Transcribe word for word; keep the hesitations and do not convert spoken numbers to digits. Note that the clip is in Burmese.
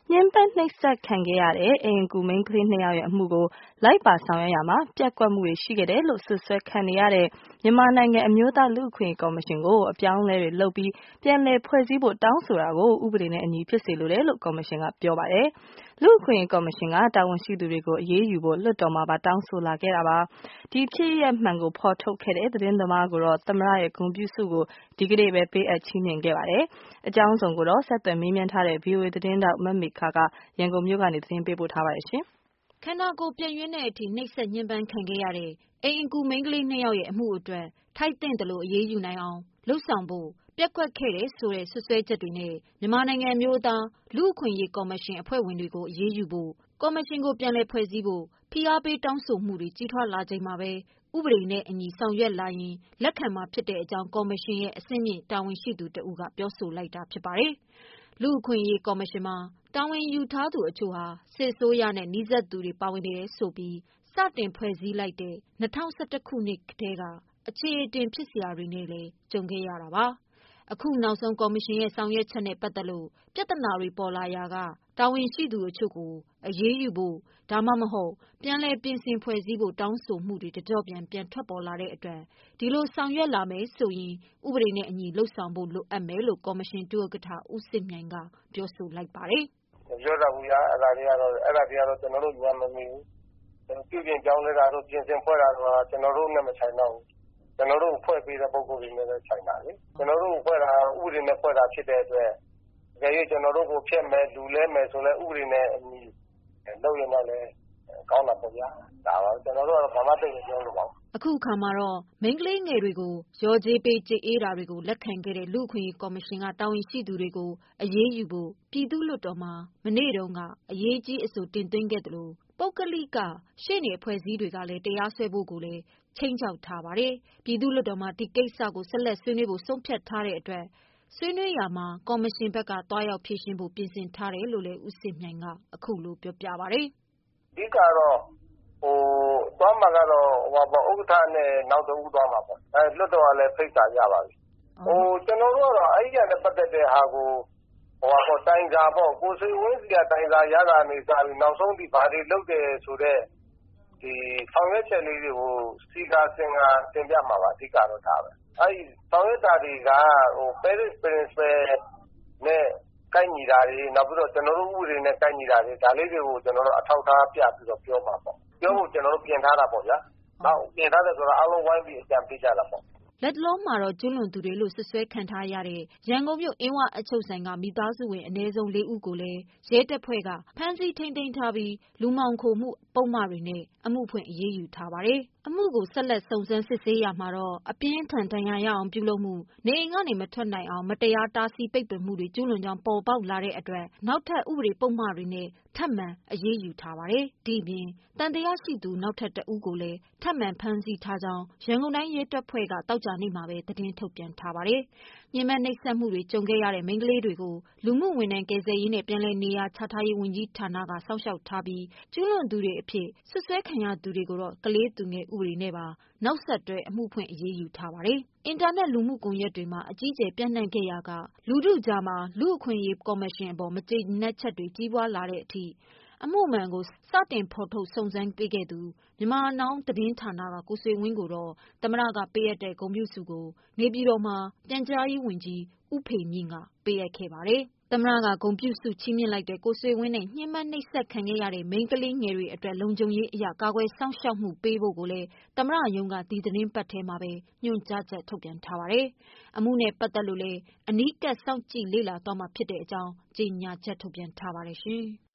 ညှဉ်းပန်းနှိပ်စက်ခံခဲ့ရတဲ့အိမ်အကူမိန်းကလေးနှစ်ယောက်ရဲ့အမှုကိုလိုက်ပါဆောင်ရွက်ရာမှာပျက်ကွက်မှုတွေရှိခဲ့တယ်လို့စွပ်စွဲခံနေရတဲ့မြန်မာနိုင်ငံအမျိုးသားလူ့အခွင့်အရေးကော်မရှင်ကိုအပြောင်းအလဲတွေလုပ်ပြီးပြန်လည်ဖွဲ့စည်းဖို့တောင်းဆိုတာကိုဥပဒေနဲ့အညီဖြစ်စေလိုတယ်လို့ကော်မရှင်ကပြောပါတယ်။လူ့အခွင့်အရေးကော်မရှင်ကတာဝန်ရှိသူတွေကိုအရေးယူဖို့လွှတ်တော်မှာပါတောင်းဆိုလာခဲ့တာပါ။ဒီဖြစ်ရပ်မှန်ကိုဖော်ထုတ်ခဲ့တဲ့သတင်းသမားကိုတော့သမ္မတရဲ့ဂုဏ်ပြုဆုကိုဒီကနေ့ပဲပေးအပ်ချီးမြှင့်ခဲ့ပါတယ်။အကြောင်းစုံကိုတော့ဆက်သွယ်မေးမြန်းထားတဲ့ ဗွီအိုအေ သတင်းထောက်မမေခကရန်ကုန်မြို့ကနေသတင်းပေးပို့ထားပါတယ်ရှင်။ခန္ဓာကိုယ်ပြန်ရွင်းတဲ့အထိနှိပ်စက်ညှဉ်းပန်းခံခဲ့ရတဲ့အိမ်အကူမိန်းကလေးနှစ်ယောက်ရဲ့အမှုအတွက်ထိုက်သင့်သလိုအရေးယူနိုင်အောင်လုပ်ဆောင်ဖို့ပျက်ကွက်ခဲ့တဲ့ဆိုတဲ့ဆွဆွဲချက်တွေနဲ့မြန်မာနိုင်ငံအမျိုးသားလူ့အခွင့်အရေးကော်မရှင်အဖွဲ့ဝင်တွေကိုအရေးယူဖို့ကော်မရှင်ကိုပြန်လည်ဖွဲ့စည်းဖို့ဖိအားပေးတောင်းဆိုမှုတွေကြီးထွားလာချိန်မှာပဲဥပဒေနဲ့အညီဆောင်ရွက်လာရင်လက်ခံမှာဖြစ်တဲ့အကြောင်းကော်မရှင်ရဲ့အဆင့်မြင့်တာဝန်ရှိသူတဦးကပြောဆိုလိုက်တာဖြစ်ပါတယ်။လူ့အခွင့်အရေးကော်မရှင်မှာတာဝန်ယူထားသူအချို့ဟာစစ်အစိုးရနဲ့နှိစက်သူတွေပါဝင်နေတယ်ဆိုပြီးစတင်ဖွဲ့စည်းလိုက်တဲ့၂၀၁၁ခုနှစ်ကတည်းကအခြေအတင်ဖြစ်စရာတွေနဲ့လည်းကြုံခဲ့ရတာပါ။အခုနောက်ဆုံးကော်မရှင်ရဲ့ဆောင်ရွက်ချက်နဲ့ပတ်သက်လို့ပြဿနာတွေပေါ်လာရာကတာဝန်ရှိသူအချို့ကိုအရေးယူဖို့ဒါမှမဟုတ်ပြန်လည်ပြင်ဆင်ဖွဲ့စည်းဖို့တောင်းဆိုမှုတွေတကြော့ပြန်ပြန်ထွက်ပေါ်လာတဲ့အတွက်ဒီလိုဆောင်ရွက်လာမယ်ဆိုရင်ဥပဒေနဲ့အညီလုပ်ဆောင်ဖို့လိုအပ်မယ်လို့ကော်မရှင်ဒုဥက္ကဋ္ဌဦးစစ်မြိုင်ကပြောဆိုလိုက်ပါတယ်။ပြောတာဘူးရအဲ့ဒါတွေကတော့အဲ့ဒါတွေကတော့ကျွန်တော်တို့ညံမမီဘူး။ပြုပြင်ပြောင်းလဲတာတို့ပြင်ဆင်ဖွဲ့တာတော့ကျွန်တော်တို့နဲ့မဆိုင်တော့ဘူး။ကျွန်တော်တို့ဖွဲ့ပေးတဲ့ပုံစံတွေနဲ့ဆိုင်တာလေ။ကျွန်တော်တို့ဖွဲ့တာဥပဒေနဲ့ဖွဲ့တာဖြစ်တဲ့အတွက်တကယ်၍ကျွန်တော်တို့ကိုဖျက်မယ်လူလဲမယ်ဆိုလဲဥပဒေနဲ့အညီလုပ်ရင်တော့လည်းကောင်းတာပေါ့ဗျာဒါပါကျွန်တော်တို့ကတော့ဘာမှသိနေပြောလို့ပါအခုအခါမှာတော့မိန်းကလေးငယ်တွေကိုရော်ကြေးပေးကြေးအေးတာတွေကိုလက်ခံခဲ့တဲ့လူ့အခွင့်အရေးကော်မရှင်ကတာဝန်ရှိသူတွေကိုအရေးယူဖို့ပြည်သူ့လွှတ်တော်မှာမနေ့တုန်းကအရေးကြီးအဆိုတင်သွင်းခဲ့တယ်လို့ပုဂ္ဂလိကရှေ့နေအဖွဲ့အစည်းတွေကလည်းတရားစွဲဖို့ကိုလည်းချိန်ချောက်ထားပါတယ်ပြည်သူ့လွှတ်တော်မှာဒီကိစ္စကိုဆက်လက်ဆွေးနွေးဖို့ဆုံးဖြတ်ထားတဲ့အတွက်ဆွေးနွေးရာမှာကော်မရှင်ဘက်ကတွားရောက်ဖြေရှင်းဖို့ပြင်ဆင်ထားတယ်လို့လည်းဦးစစ်မြိုင်ကအခုလိုပြောပြပါတယ်အဓိကတော့ဟိုသွားမှာကတော့ဟိုပါဥက္ကဋ္ဌနဲ့နောက်တစ်ဦးသွားမှာပေါ့အဲလွတ်တော်ကလည်းဖိတ်စာရပါပြီဟိုကျွန်တော်တို့ကတော့အဲ့ဒီကနေပတ်သက်တဲ့ဟာကိုဟိုပေါ့တိုင်စာပေါ့ကိုဆွေဝင်းစီကတိုင်စာရတာနေစားပြီးနောက်ဆုံးဒီဘာတွေလုပ်တယ်ဆိုတော့ဒီဆောင်ရွက်ချက်လေးတွေကိုစီကာစင်ကတင်ပြမှာပါအဓိကတော့ဒါပဲအဲ့ဒီဆောင်ရွက်တာတွေကဟို Paris Principle နဲ့ကိုက်ညီတာတွေနောက်ပြီးတော့ကျွန်တော်တို့ဥပဒေနဲ့ကိုက်ညီတာတွေဒါလေးတွေကိုကျွန်တော်တို့အထောက်ထားပြပြီးတော့ပြောမှာပေါ့ပြောဖို့ကျွန်တော်တို့ပြင်ထားတာပေါ့ဗျာနောက်ပြင်ထားတယ်ဆိုတော့အားလုံးဝိုင်းပြီးအကြံပေးကြတာပေါ့လက်တလုံးမှာတော့ကျူးလွန်သူတွေလို့ဆွဆွဲခံထားရတဲ့ရန်ကုန်မြို့အင်းဝအချုပ်ဆိုင်ကမိသားစုဝင်အနည်းဆုံး၄ဦးကိုလည်းရဲတပ်ဖွဲ့ကဖမ်းဆီးထိန်းသိမ်းထားပြီးလူမှောင်ခိုမှုပုံမှန်တွေနဲ့အမှုဖွင့်အရေးယူထားပါတယ်။အမှုကိုဆက်လက်စုံစမ်းစစ်ဆေးရမှာတော့အပြင်းထန်ဒဏ်ရာရအောင်ပြုလုပ်မှုနေအိမ်ကနေမထွက်နိုင်အောင်မတရားတားဆီးပိတ်ပင်မှုတွေကျူးလွန်ကြောင်းပေါ်ပေါက်လာတဲ့အတွက်နောက်ထပ်ဥပဒေပုံမှန်တွေနဲ့ထပ်မံအရေးယူထားပါတယ်။ဒီပြင်တန်တရားရှိသူနောက်ထပ်တဦးကိုလည်းထပ်မံဖမ်းဆီးထားကြောင်းရန်ကုန်တိုင်းရဲတပ်ဖွဲ့ကတောက်ကြနေ့မှာပဲသတင်းထုတ်ပြန်ထားပါတယ်။ညှဉ်းပန်းနှိပ်စက်မှုတွေကြုံခဲ့ရတဲ့မိန်းကလေးတွေကိုလူမှုဝန်ထမ်းကယ်ဆယ်ရေးနဲ့ပြန်လည်နေရာချထားရေးဝန်ကြီးဌာနကစောင့်ရှောက်ထားပြီးကျူးလွန်သူတွေအဖြစ်ဆွဆွဲခံရသူတွေကိုတော့ကလေးသူငယ်ဥပဒေနဲ့ပါနောက်ဆက်တွဲအမှုဖွင့်အရေးယူထားပါတယ်။အင်တာနက်လူမှုကွန်ရက်တွေမှာအကြီးအကျယ်ပြန့်နှံ့ခဲ့ရာကလူထုကြားမှာလူ့အခွင့်အရေးကော်မရှင်အပေါ်မကျေနပ်ချက်တွေကြီးပွားလာတဲ့အထိအမှုမှန်ကိုစတင်ဖော်ထုတ်စုံစမ်းပေးခဲ့သူမြန်မာနောင်သတင်းဌာနကကိုဆွေဝင်းကိုတော့သမ္မတကပေးအပ်တဲ့ဂုဏ်ပြုဆုကိုနေပြည်တော်မှာပြန်ကြားရေးဝန်ကြီးဦးဖေမြင့်ကပေးအပ်ခဲ့ပါတယ်။သမ္မတကဂုဏ်ပြုဆုချီးမြှင့်လိုက်တဲ့ကိုဆွေဝင်းနဲ့ညှဉ်းပန်းနှိပ်စက်ခံခဲ့ရတဲ့မိန်းကလေးငယ်တွေအတွက်လုံခြုံရေးအရာကာကွယ်စောင့်ရှောက်မှုပေးဖို့ကိုလည်းသမ္မတရုံးကဒီသတင်းပတ်ထဲမှာပဲညွှန်ကြားချက်ထုတ်ပြန်ထားပါတယ်။အမှုနဲ့ပတ်သက်လို့လည်းအနီးကပ်စောင့်ကြည့်လေ့လာသွားမှာဖြစ်တဲ့အကြောင်းကြေညာချက်ထုတ်ပြန်ထားပါတယ်ရှင်။